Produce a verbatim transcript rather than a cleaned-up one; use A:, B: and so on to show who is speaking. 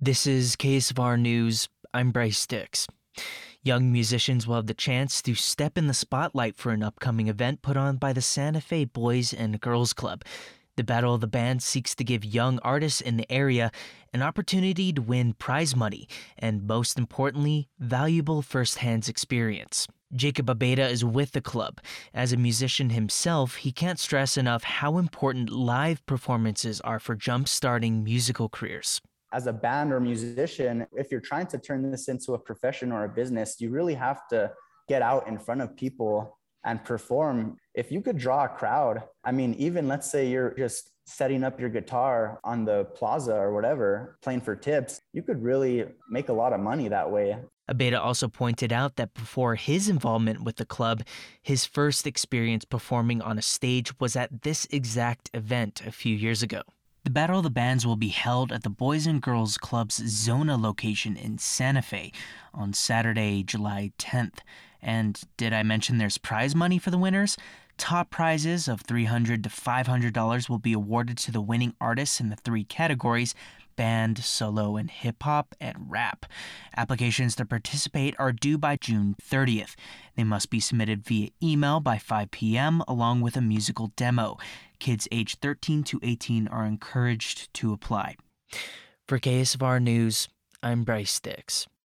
A: This is K S V R News. I'm Bryce Dix. Young musicians will have the chance to step in the spotlight for an upcoming event put on by the Santa Fe Boys and Girls Club. The Battle of the Bands seeks to give young artists in the area an opportunity to win prize money and, most importantly, valuable first-hand experience. Jacob Abeda is with the club. As a musician himself, he can't stress enough how important live performances are for jump-starting musical careers.
B: As a band or musician, if you're trying to turn this into a profession or a business, you really have to get out in front of people and perform. If you could draw a crowd, I mean, even let's say you're just setting up your guitar on the plaza or whatever, playing for tips, you could really make a lot of money that way.
A: Abeda also pointed out that before his involvement with the club, his first experience performing on a stage was at this exact event a few years ago. The Battle of the Bands will be held at the Boys and Girls Club's Zona location in Santa Fe on Saturday, July tenth. And did I mention there's prize money for the winners? Top prizes of three hundred dollars to five hundred dollars will be awarded to the winning artists in the three categories: band, solo, and hip-hop, and rap. Applications to participate are due by June thirtieth. They must be submitted via email by five p.m. along with a musical demo. Kids aged thirteen to eighteen are encouraged to apply. For K S V R News, I'm Bryce Dix.